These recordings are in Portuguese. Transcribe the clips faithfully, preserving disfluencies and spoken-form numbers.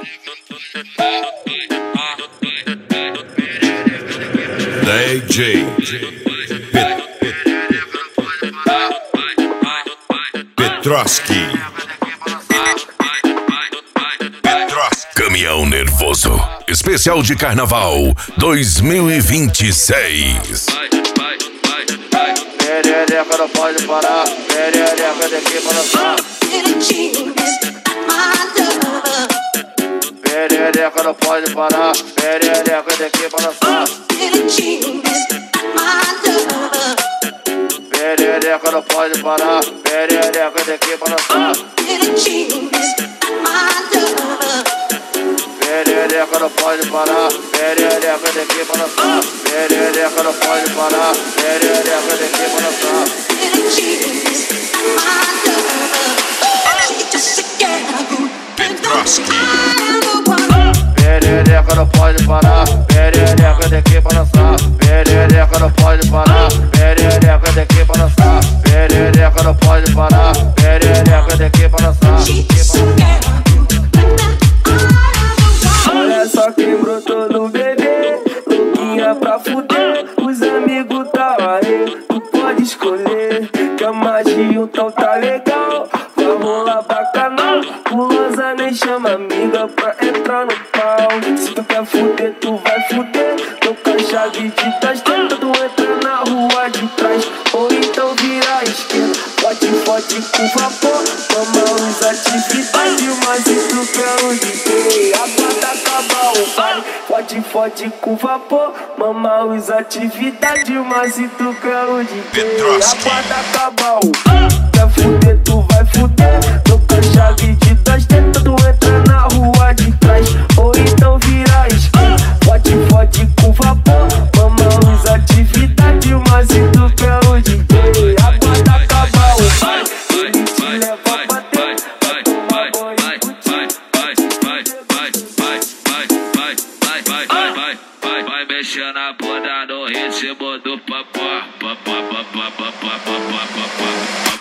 D J Petroski. Caminhão Nervoso, especial de Carnaval dois mil e vinte e seis. Perereca não pode parar, perereca daqui pra lançar. Perereca não pode parar, perereca daqui pra lançar. Perereca não pode parar, perereca daqui pra lançar. Perereca não pode parar, perereca daqui pra lançar. Perereca não pode parar, perereca daqui pra lançar. Petroski. Perereca não pode parar, perereca daqui pra lançar. Perereca não pode parar, perereca daqui pra lançar. Perereca não pode parar, perereca daqui pra lançar. Olha só quem brotou no bebê, louquinha pra fuder. Os amigos tá aí, tu pode escolher. Que a magia então tá legal, vai rolar bacanal. Pulosa nem chama amiga pra entrar no pau. Se tu quer fuder, tu vai fuder. Tô com a chave de trás, tenta tu entra na rua de trás. Ou então vira a esquerda, pode, pode com vapor. Toma os atividades, mas se tu quer o D J, aguarda acabar o baile. Pode, pode com vapor, mama os atividades, mas se tu quer o D J, aguarda acabar o baile. Quer fuder, tu vai fuder. Tô com a chave de trás, tenta tu entra na rua de trás. Ou então vira a esquerda, pode, pode com vapor. Mama os atividades, mas se tu quer o D J, aguarda acabar o baile. Ele te leva pra dentro, vai tomar banho Vai mexendo a bunda no ritmo do papá, papá, papá, papá, papá, papá.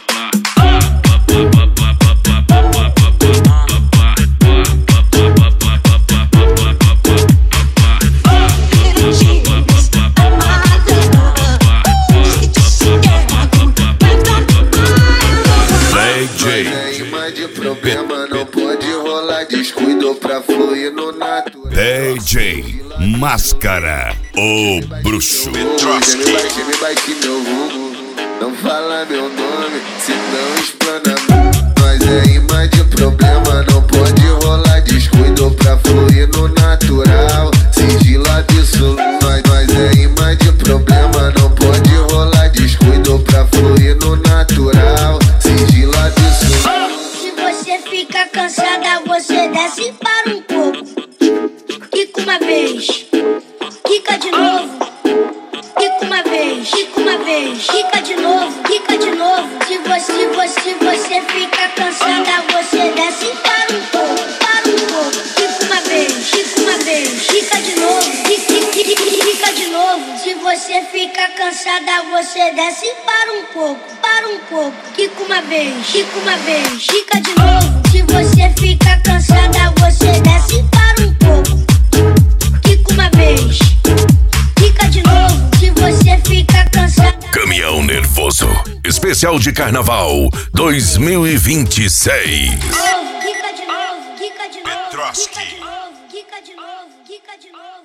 Problema não pode rolar descuido pra fluir no natural. D J Máscara, o bruxo. Petroski. Me bate, me bate meu vulgo, não fala meu nome, senão explana. Nós é imã de problema, não pode rolar descuido pra fluir no natural. Sigilo absoluto. Nós, nós é imã de problema, não pode rolar descuido pra fluir no natural. Sigilo absoluto. Você fica cansada, você desce para um pouco. Quica uma vez, quica de novo. Quica uma vez, quica uma vez, quica de novo, quica de novo. Se você, você, você fica cansada, você desce para um pouco, para um pouco. Quica uma vez, quica uma vez, quica de novo, quica, quica de novo. Se você fica cansada, você desce para um pouco, para um pouco. Quica uma vez, quica uma vez, quica de novo. Se você fica cansada, você desce para um pouco. Quica uma vez, quica de novo. Se você fica cansada. Caminhão Nervoso, especial de Carnaval dois mil e vinte e seis. Quica de novo, quica de novo, Petroski. quica de novo, quica de novo, quica de novo.